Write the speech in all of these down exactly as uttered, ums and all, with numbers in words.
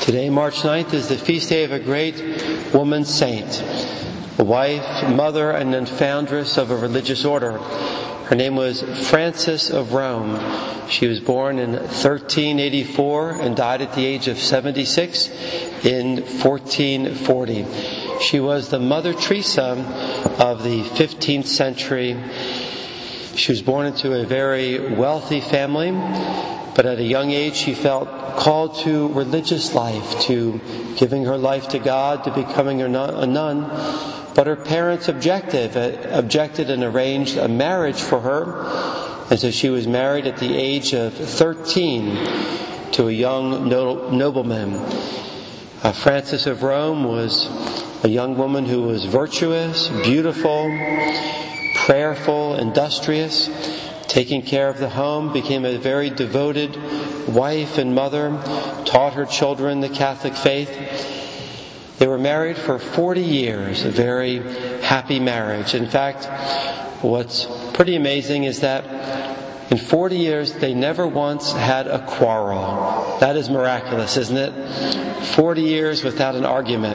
Today, March ninth, is the feast day of a great woman saint, a wife, mother, and then foundress of a religious order. Her name was Frances of Rome. She was born in thirteen eighty-four and died at the age of seventy-six in fourteen forty. She was the Mother Teresa of the fifteenth century. She was born into a very wealthy family, but at a young age she felt called to religious life, to giving her life to God, to becoming a nun. But her parents objected, objected and arranged a marriage for her. And so she was married at the age of thirteen to a young nobleman. Uh, Frances of Rome was a young woman who was virtuous, beautiful, prayerful, industrious, taking care of the home, became a very devoted wife and mother, taught her children the Catholic faith. They were married for forty years, a very happy marriage. In fact, what's pretty amazing is that in forty years they never once had a quarrel. That is miraculous, isn't it? forty years without an argument.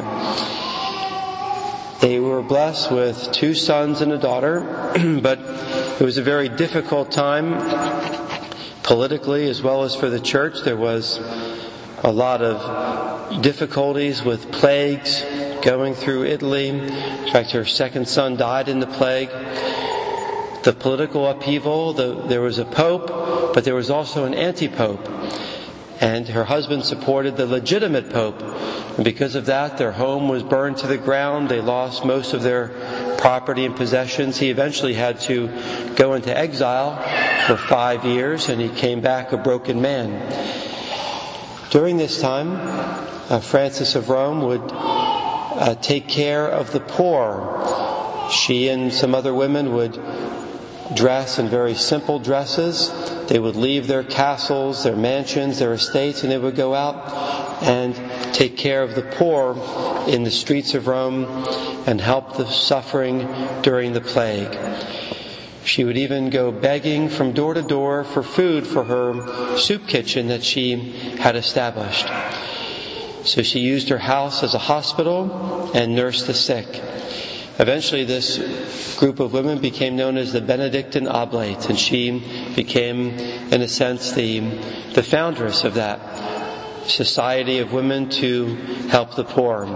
They were blessed with two sons and a daughter, but it was a very difficult time politically as well as for the church. There was a lot of difficulties with plagues going through Italy. In fact, her second son died in the plague. The political upheaval, the, there was a pope, but there was also an anti-pope. And her husband supported the legitimate pope. And because of that, their home was burned to the ground. They lost most of their property and possessions. He eventually had to go into exile for five years, and he came back a broken man. During this time, uh, Frances of Rome would uh, take care of the poor. She and some other women would dress in very simple dresses. They would leave their castles, their mansions, their estates, and they would go out and take care of the poor in the streets of Rome and help the suffering during the plague. She would even go begging from door to door for food for her soup kitchen that she had established. So she used her house as a hospital and nursed the sick. Eventually this group of women became known as the Benedictine Oblates, and she became, in a sense, the, the foundress of that society of women to help the poor.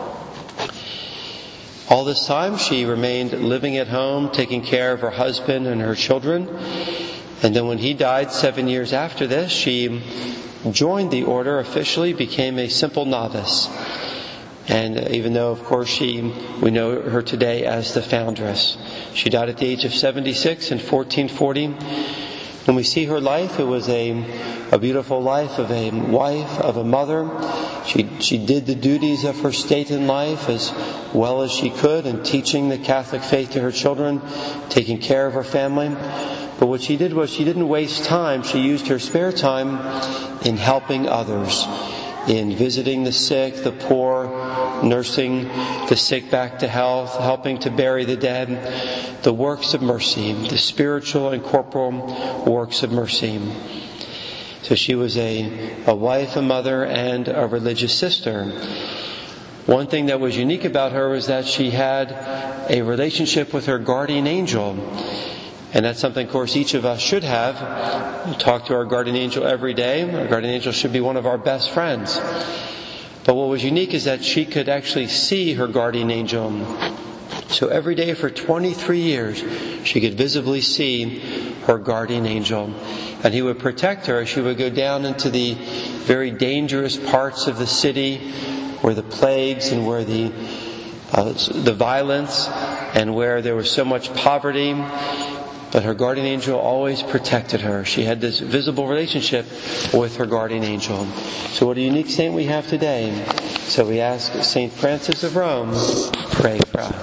All this time she remained living at home, taking care of her husband and her children. And then when he died seven years after this, she joined the order officially, became a simple novice. And even though, of course, she we know her today as the foundress. She died at the age of seventy-six in fourteen forty. When we see her life, it was a, a beautiful life of a wife, of a mother. She, she did the duties of her state in life as well as she could, in teaching the Catholic faith to her children, taking care of her family. But what she did was she didn't waste time. She used her spare time in helping others, in visiting the sick, the poor, nursing the sick back to health, helping to bury the dead, the works of mercy, the spiritual and corporal works of mercy. So she was a, a wife, a mother, and a religious sister. One thing that was unique about her was that she had a relationship with her guardian angel. And that's something, of course, each of us should have. We talk to our guardian angel every day. Our guardian angel should be one of our best friends. But what was unique is that she could actually see her guardian angel. So every day for twenty-three years, she could visibly see her guardian angel. And he would protect her. She would go down into the very dangerous parts of the city where the plagues and where the uh, the violence and where there was so much poverty. But her guardian angel always protected her. She had this visible relationship with her guardian angel. So what a unique saint we have today. So we ask Saint Frances of Rome, pray for us.